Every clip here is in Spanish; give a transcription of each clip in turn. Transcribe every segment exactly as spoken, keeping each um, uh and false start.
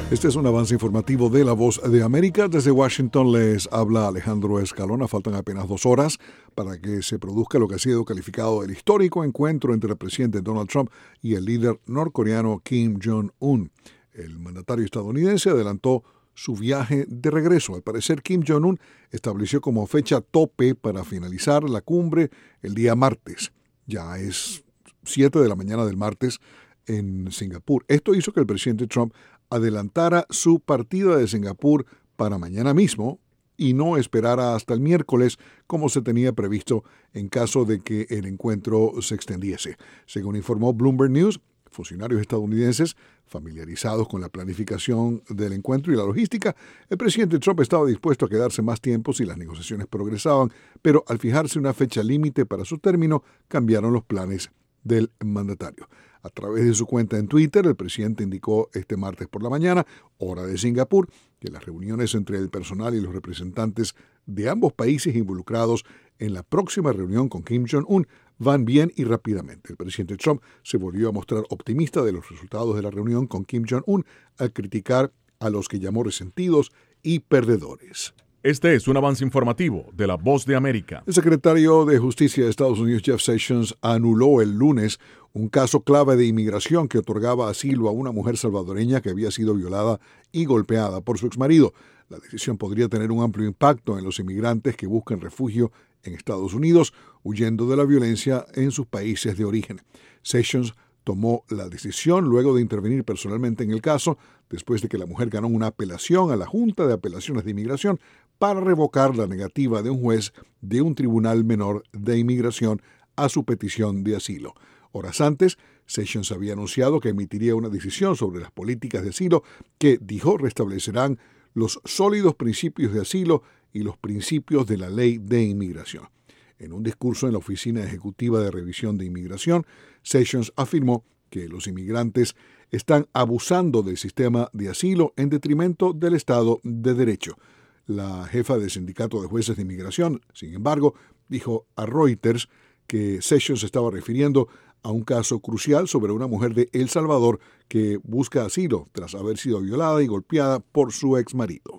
Este es un avance informativo de La Voz de América. Desde Washington les habla Alejandro Escalona. Faltan apenas dos horas para que se produzca lo que ha sido calificado el histórico encuentro entre el presidente Donald Trump y el líder norcoreano Kim Jong-un. El mandatario estadounidense adelantó su viaje de regreso. Al parecer, Kim Jong-un estableció como fecha tope para finalizar la cumbre el día martes. Ya es siete de la mañana del martes en Singapur. Esto hizo que el presidente Trump adelantara su partida de Singapur para mañana mismo y no esperara hasta el miércoles como se tenía previsto en caso de que el encuentro se extendiese. Según informó Bloomberg News, funcionarios estadounidenses familiarizados con la planificación del encuentro y la logística, el presidente Trump estaba dispuesto a quedarse más tiempo si las negociaciones progresaban, pero al fijarse una fecha límite para su término, cambiaron los planes del mandatario. A través de su cuenta en Twitter, el presidente indicó este martes por la mañana, hora de Singapur, que las reuniones entre el personal y los representantes de ambos países involucrados en la próxima reunión con Kim Jong-un van bien y rápidamente. El presidente Trump se volvió a mostrar optimista de los resultados de la reunión con Kim Jong-un al criticar a los que llamó resentidos y perdedores. Este es un avance informativo de La Voz de América. El secretario de Justicia de Estados Unidos, Jeff Sessions, anuló el lunes un caso clave de inmigración que otorgaba asilo a una mujer salvadoreña que había sido violada y golpeada por su exmarido. La decisión podría tener un amplio impacto en los inmigrantes que buscan refugio en Estados Unidos, huyendo de la violencia en sus países de origen. Sessions tomó la decisión luego de intervenir personalmente en el caso, después de que la mujer ganó una apelación a la Junta de Apelaciones de Inmigración para revocar la negativa de un juez de un tribunal menor de inmigración a su petición de asilo. Horas antes, Sessions había anunciado que emitiría una decisión sobre las políticas de asilo que, dijo, restablecerán los sólidos principios de asilo y los principios de la ley de inmigración. En un discurso en la Oficina Ejecutiva de Revisión de Inmigración, Sessions afirmó que los inmigrantes están abusando del sistema de asilo en detrimento del Estado de Derecho. La jefa del Sindicato de Jueces de Inmigración, sin embargo, dijo a Reuters que Sessions se estaba refiriendo a un caso crucial sobre una mujer de El Salvador que busca asilo tras haber sido violada y golpeada por su exmarido.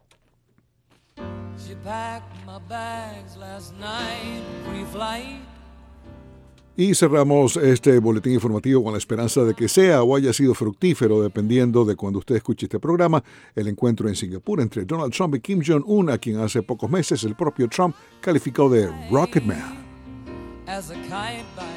She packed my bags last night, pre-flight. Y cerramos este boletín informativo con la esperanza de que sea o haya sido fructífero, dependiendo de cuando usted escuche este programa, el encuentro en Singapur entre Donald Trump y Kim Jong-un, a quien hace pocos meses el propio Trump calificó de Rocket Man. As a kite by